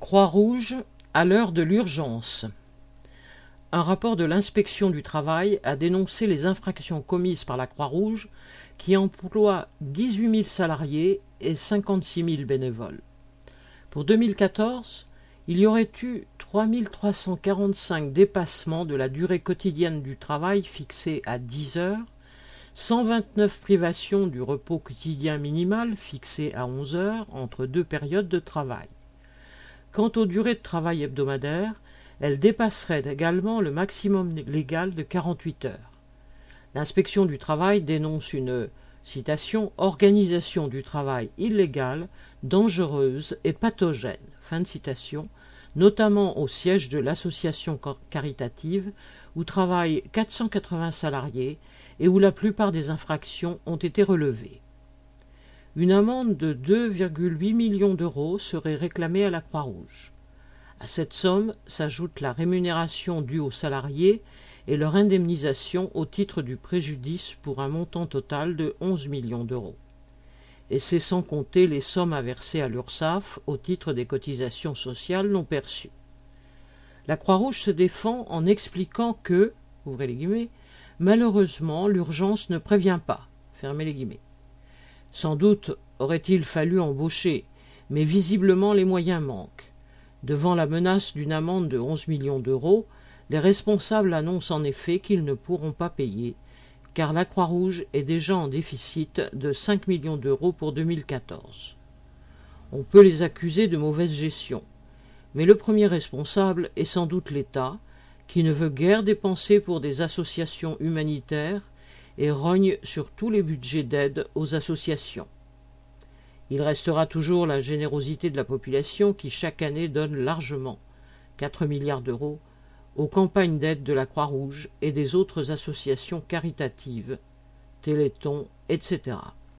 Croix-Rouge à l'heure de l'urgence. Un rapport de l'Inspection du travail a dénoncé les infractions commises par la Croix-Rouge qui emploie 18 000 salariés et 56 000 bénévoles. Pour 2014, il y aurait eu 3 345 dépassements de la durée quotidienne du travail fixée à 10 heures, 129 privations du repos quotidien minimal fixé à 11 heures entre deux périodes de travail. Quant aux durées de travail hebdomadaires, elles dépasseraient également le maximum légal de 48 heures. L'Inspection du travail dénonce une citation, « organisation du travail illégale, dangereuse et pathogène », fin de citation, notamment au siège de l'association caritative où travaillent 480 salariés et où la plupart des infractions ont été relevées. Une amende de 2,8 millions d'euros serait réclamée à la Croix-Rouge. À cette somme s'ajoute la rémunération due aux salariés et leur indemnisation au titre du préjudice pour un montant total de 11 millions d'euros. Et c'est sans compter les sommes à verser à l'URSSAF au titre des cotisations sociales non perçues. La Croix-Rouge se défend en expliquant que, ouvrez les guillemets, malheureusement l'urgence ne prévient pas, fermez les guillemets. Sans doute aurait-il fallu embaucher, mais visiblement les moyens manquent. Devant la menace d'une amende de 11 millions d'euros, les responsables annoncent en effet qu'ils ne pourront pas payer, car la Croix-Rouge est déjà en déficit de 5 millions d'euros pour 2014. On peut les accuser de mauvaise gestion, mais le premier responsable est sans doute l'État, qui ne veut guère dépenser pour des associations humanitaires et rogne sur tous les budgets d'aide aux associations. Il restera toujours la générosité de la population qui chaque année donne largement 4 milliards d'euros aux campagnes d'aide de la Croix-Rouge et des autres associations caritatives, Téléthon, etc.